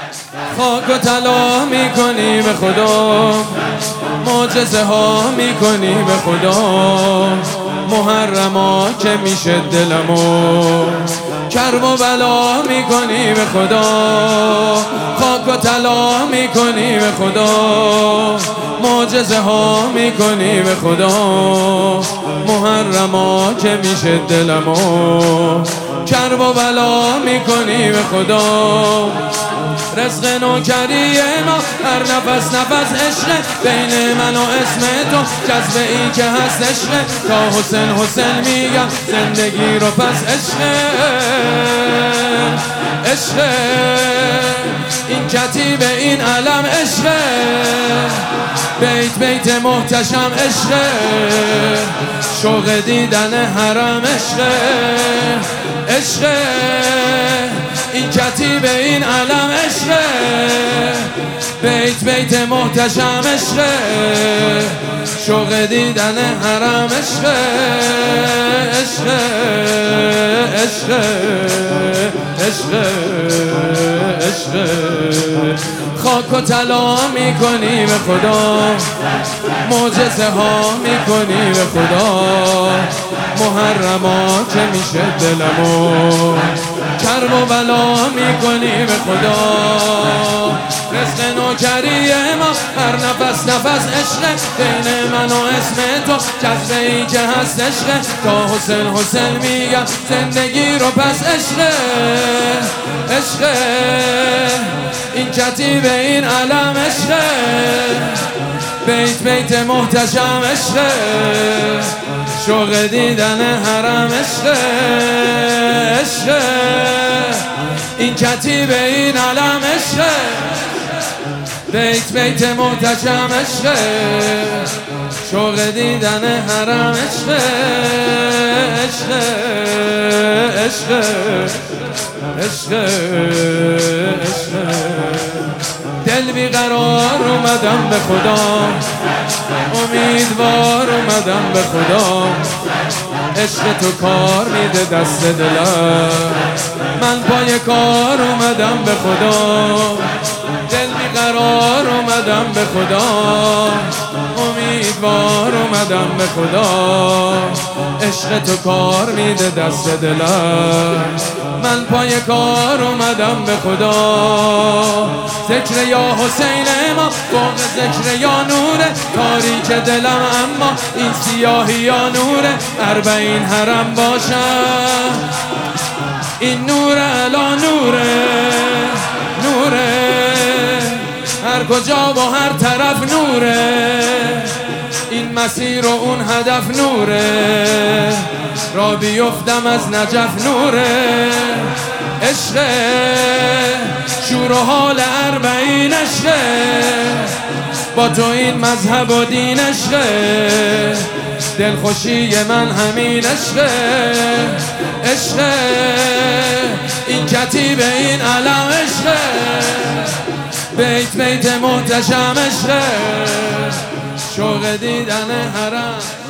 خاک و طلا میکنی به خدا، معجزه ها میکنی به خدا. محرما که میشه دلمو کرب و بلا میکنی به خدا. خاک و طلا میکنی به خدا، معجزه ها میکنی به خدا. محرما که میشه دلمو کرب و بلا میکنی به خدا. رزق نوکری ما هر نفس نفس عشق، بین من و اسم تو جذبه ای که هست عشق. تا حسین حسین میگم زندگی رو پس عشق. عشق این کتیب این علم عشق، بیت بیت محتشم عشق. شوق دیدن حرم عشق. عشق این کتیب این علم عشق، بیت بیت محتشم عشق. شوق دیدن حرم عشق. عشق عشق عشق عشق. خاک و طلا میکنی به خدا، معجزه ها میکنی به خدا. محرما که میشه دلمو کرب و بلا میکنی به خدا. رزق نوکری ما هر نفس نفس عشق، بین من و اسم تو جذبه ای که هست عشق. تا حسین حسین میگم زندگی رو پس عشق. عشق این کتیب این علم عشق، بیت بیت محتشم عشق. شوق دیدن حرم عشق. عشق این کتیب این علم عشق، بیت بیت محتشم عشق. شوق دیدن حرم عشق. عشق عشق عشق عشق. دل بیقرار اومدم به خدا، امیدوار اومدم به خدا. عشق تو کار میده دست دلم، من پای کار اومدم به خدا. دل بیقرار اومدم به خدا، امیدوار اومدم به خدا. عشق تو کار میده دست دلم، من پای کار اومدم به خدا. ذکر یا حسین ما فوق ذکر یا نوره، تاریک دلم اما این سیاهی یا نوره. اربعین حرم باشم این نور علا نوره. نوره هر کجا و هر طرف نوره، این مسیر و اون هدف نوره. را بیفتم از نجف نوره. عشق شور و حال اربعین عشق، با تو این مذهب و دین عشق. دلخوشی من همین عشق. عشق این کتیب این علم عشق، بیت بیت محتشم عشق. شوق دیدن حرم